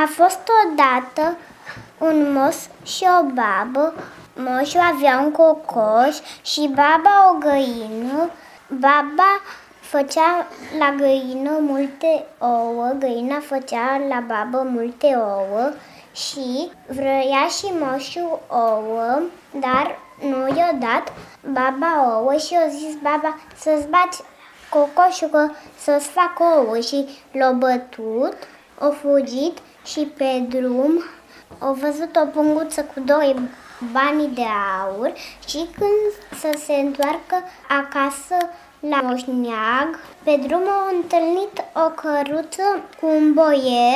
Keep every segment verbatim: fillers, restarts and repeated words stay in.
A fost odată un moș și o babă. Moșul avea un cocoș și baba o găină. Baba făcea la găină multe ouă, găina făcea la babă multe ouă și vrea și moșul ouă, dar nu i-a dat baba ouă și a zis baba să-ți bați cocoșul că să-ți fac ouă și l-a bătut, a fugit și pe drum a văzut o punguță cu doi bani de aur și când să se întoarcă acasă la moșneag, pe drum a întâlnit o căruță cu un boier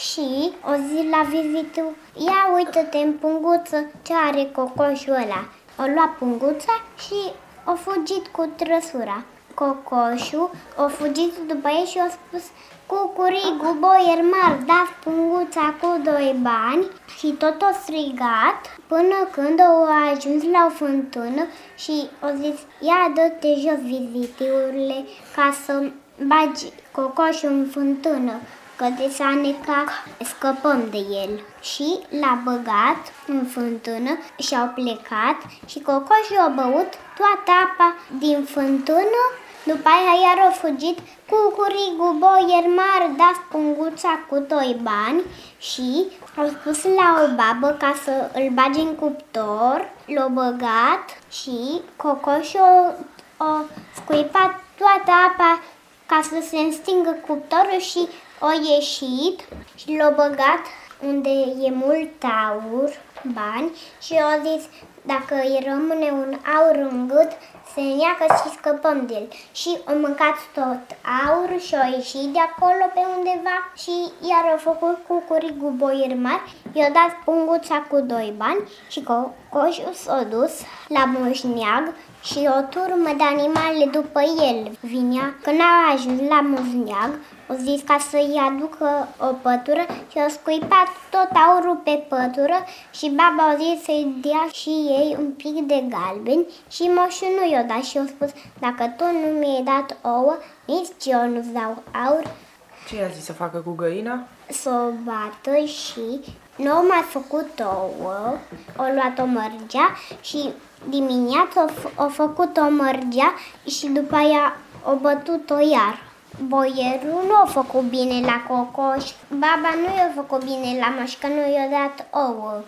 și o zi la vizitul: ia uită-te în punguță ce are cocoșul ăla. O lua punguța și a fugit cu trăsura. Cocoșul a fugit după ei și a spus: cucurigu, boier mar, dați punguța cu doi bani. Și tot a strigat până când a ajuns la o fântână și a zis: ia dă-te jos, vizitiule, ca să bagi cocoșul în fântână, că de s-a necat, scăpăm de el. Și l-a băgat în fântână și au plecat și cocoșul a băut toată apa din fântână. După aia iar a fugit: cucurigu, boier mar, dați punguța cu doi bani. Și au spus la o babă ca să îl bage în cuptor, l-a băgat și cocoșul a scuipat toată apa ca să se stingă cuptorul și a ieșit și l-a băgat unde e mult aur, bani, și a zis: dacă îi rămâne un aur în gât, se neacă și scăpăm de el. Și a mâncat tot aur și a ieșit de acolo pe undeva și iar a făcut cucurigu, boier mari, i-a dat punguța cu doi bani și cocoșul s-a dus la moșneag și o turmă de animale după el vinea. Când a ajuns la moșneag, a zis ca să-i aducă o pătură și a scuipat tot aurul pe pătură și baba a zis să-i dea și ei un pic de galben și moșul nu i-a dat și a spus: dacă tu nu mi-ai dat ouă, nici eu nu-ți dau aur. Ce i-a zis să facă cu găina? Să o bată și nu au mai făcut ouă, o luat o mărgea și dimineața o făcut o mărgea și după aia o bătut-o iar. Boierul nu a făcut bine la cocoș, baba nu i-a făcut bine la moș, că nu i-a dat ouă.